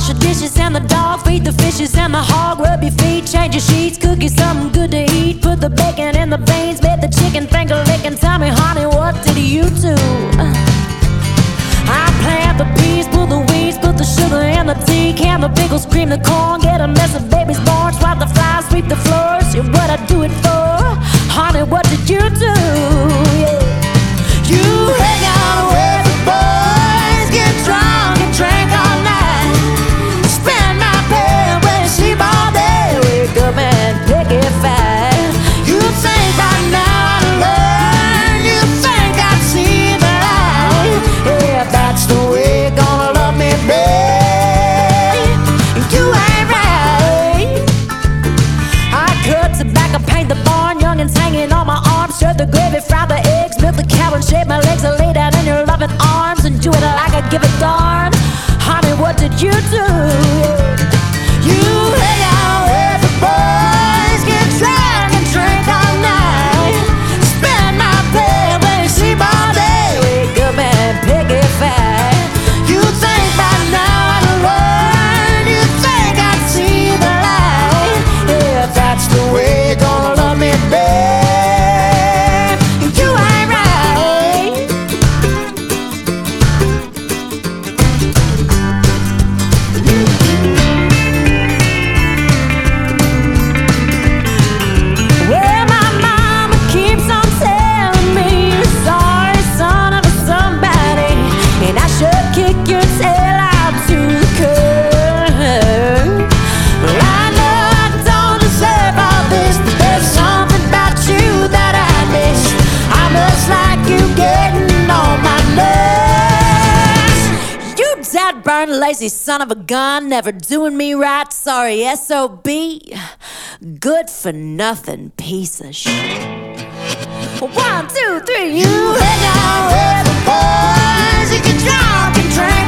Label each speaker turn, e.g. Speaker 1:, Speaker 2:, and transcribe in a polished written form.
Speaker 1: Wash the dishes and the dog, feed the fishes and the hog, rub your feet, change your sheets, cook you something good to eat, put the bacon in the beans, make the chicken finger licking. Tell me, honey, what did you do? I plant the peas, pull the weeds, put the sugar in the tea, can the pickles, cream the corn, get a mess of babies born, swipe the flies, sweep the floors. Yeah, what I do it for? Honey, what did you do? Yeah. You hang out with the boys, get drunk and drink all night, spend my pay when you sleep all day, wake up and pick it fat. You think by now I'd learn, you think I'd see the light. Yeah, that's the way you're gonna love me, babe. You ain't right. I cut tobacco, paint the barn, youngins hanging on my arms, stir the gravy, fry the eggs, milk the cow and shave my legs, and lay down in your loving arms and do it like I give a darn. Honey, what did you do? You hang out with the boys, get drunk and drink all night, spend my pay when you sleep all day, wake up and pick it fat. You think by now I'd learn, you think I'd see the light. If that's the way you're gonna love me, babe, you ain't right. Well, my mama keeps on telling me you're sorry, son of a somebody, and I should kick your tail out to the curb. Well, I know I don't deserve all this, but there's something about you that I miss. I must like you getting on my nerves. You dead, burn, lazy son of a gun, never doing me right, sorry S.O.B. Good for nothing piece of shit. 1, 2, 3, you hang out with the boys, you get drunk and drink